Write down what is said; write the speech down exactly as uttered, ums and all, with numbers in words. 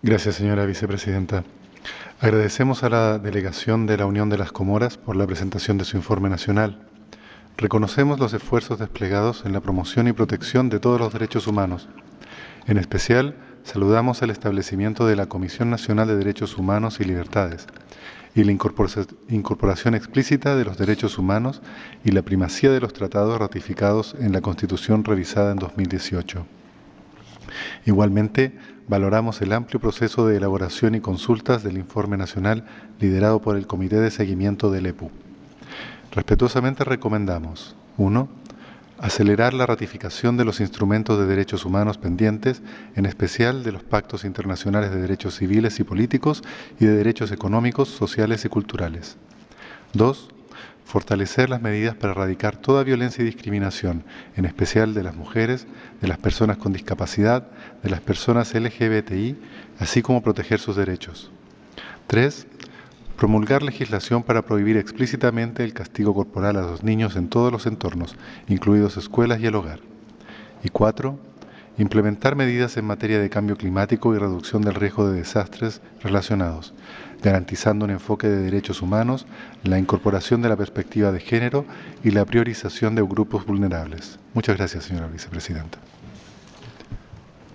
Gracias, señora vicepresidenta. Agradecemos a la delegación de la Unión de las Comoras por la presentación de su informe nacional. Reconocemos los esfuerzos desplegados en la promoción y protección de todos los derechos humanos. En especial, saludamos el establecimiento de la Comisión Nacional de Derechos Humanos y Libertades y la incorporación explícita de los derechos humanos y la primacía de los tratados ratificados en la Constitución revisada en dos mil dieciocho. Igualmente, valoramos el amplio proceso de elaboración y consultas del informe nacional liderado por el Comité de Seguimiento del E P U. Respetuosamente recomendamos: uno. Acelerar la ratificación de los instrumentos de derechos humanos pendientes, en especial de los pactos internacionales de derechos civiles y políticos y de derechos económicos, sociales y culturales. dos. Fortalecer las medidas para erradicar toda violencia y discriminación, en especial de las mujeres, de las personas con discapacidad, de las personas L G B T I, así como proteger sus derechos. tres. Promulgar legislación para prohibir explícitamente el castigo corporal a los niños en todos los entornos, incluidos escuelas y el hogar. Y cuatro. Implementar medidas en materia de cambio climático y reducción del riesgo de desastres relacionados, garantizando un enfoque de derechos humanos, la incorporación de la perspectiva de género y la priorización de grupos vulnerables. Muchas gracias, señora vicepresidenta.